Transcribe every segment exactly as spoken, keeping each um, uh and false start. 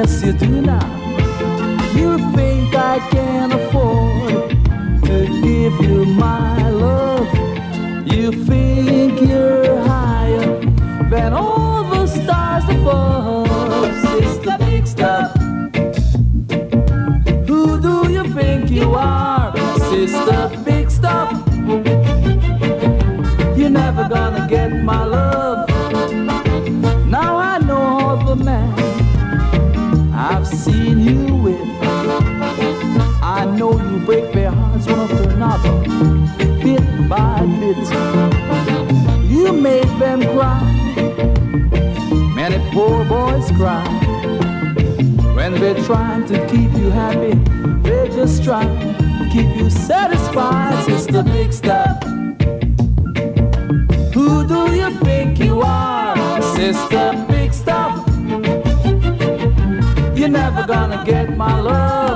yes you do now. You think I can afford to give you my love. You think you're higher than all the stars above. Sister Big Stuff, who do you think you are? Sister Big Stuff, you're never gonna get my love. Now I know all the man I've seen you with. I know you break their hearts one after another, bit by bit. You make them cry, many poor boys cry. When they're trying to keep you happy, they just try to keep you satisfied. Sister Big Stuff, who do you think you are? Sister Big Stuff, you're never gonna get my love.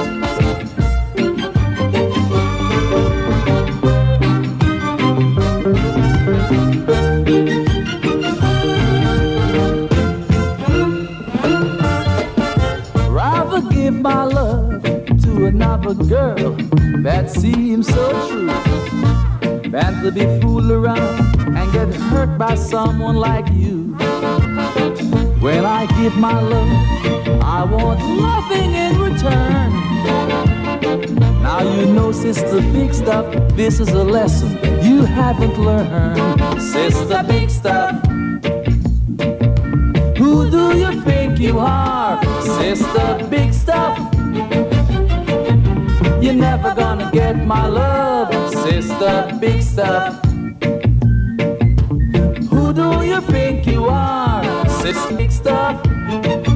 Rather give my love to another girl that seems so true than to be fooled around and get hurt by someone like you. When I give my love, I want nothing in return. Now you know, Sister Big Stuff, this is a lesson you haven't learned. Sister Big Stuff, who do you think you are? Sister Big Stuff, you're never gonna get my love. Sister Big Stuff, who do you think you are? Sister Big Stuff,